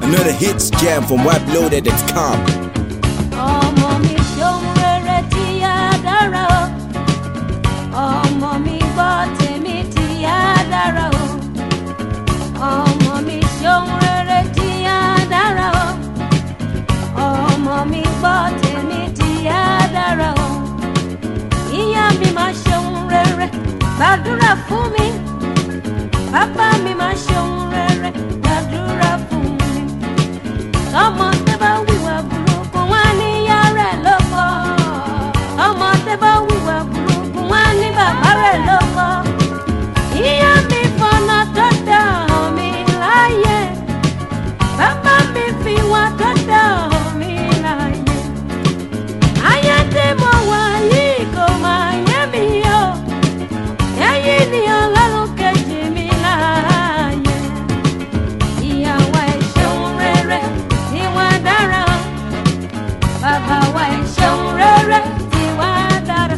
Another hits jam from WebLoaded.com. Ọmọ mi ṣohun rere tí á dára o. Ọmọ mi gbọ́ tèmi tí á dára o. Ọmọ mi ṣohun rere tí á dára o. Ọmọ mi gbọ́ tèmi tí á dára o. Ìyá mi máa ṣohun rere, gbàdúrà fún mi. Bàbá mi máa ṣohun rere, gbàdúrà fún mi. Ọmọ tẹ́ bá wíwà burúkú wá ní ìyá rẹ̀ lóko. Ọmọ tẹ́ bá wíwà burúkú wá ní bàbá rẹ̀ lóko. Ìyá mi fọ̀nà tó dá mi láyé. Bàbá mi fi wá tó dá mi láyé. Ayé tí mo wà yìí kò máa yé mi o. Ẹ̀yin ni Ọlọ́run kejì mi láyé. Ìyàwó ẹ̀ ṣeun rere tí wọ́n dára. Bàbá wa ẹ̀ ṣeun rere tí wọ́n dára.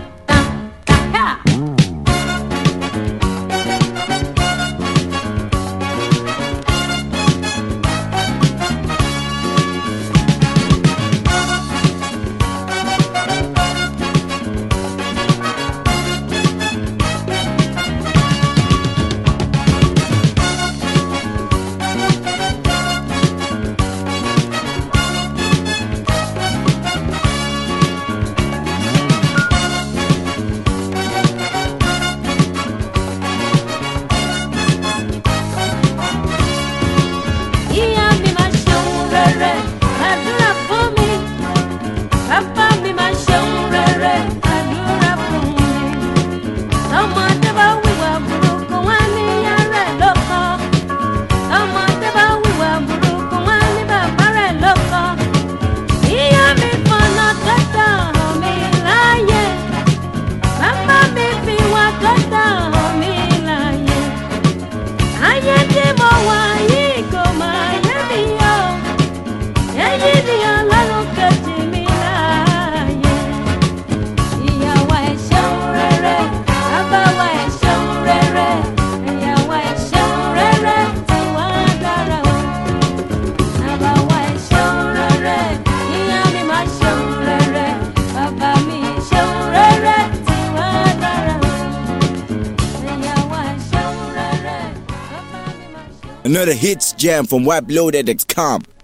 Ìyá mi máa ṣeun rere, gbàdúrà fún mi. Bàbá mi máa ṣeun rere, gbàdúrà fún mi. Ọmọdé bá wíwà burúkú wá ní ìyá rẹ̀ lóko. Ọmọdé bá wíwà burúkú wá ní bàbá rẹ̀ lóko. Ìyá mi fọ̀nà tó dá mi láyé. Bàbá mi fi wá tó dá mi láyé. Ayé tí mo wà yìí kò máa yé mi o. Ẹ̀yin ni Ọlọ́run kejì mi láyé. Ìyàwó ẹ̀ ṣeun rere, bàbá wa ẹ̀ ṣeun rere. Ìyàwó ẹ̀ ṣeun rere tí wọ́n dára o. Bàbá wa ẹ̀ ṣeun rere, ìyá mi máa ṣeun rere. Bàbá mi ṣeun rere tí wọ́n dára o. Ìyàwó ẹ̀ ṣeun rere, bàbá mi máa ṣeun. Another hits jam from WebLoaded.com.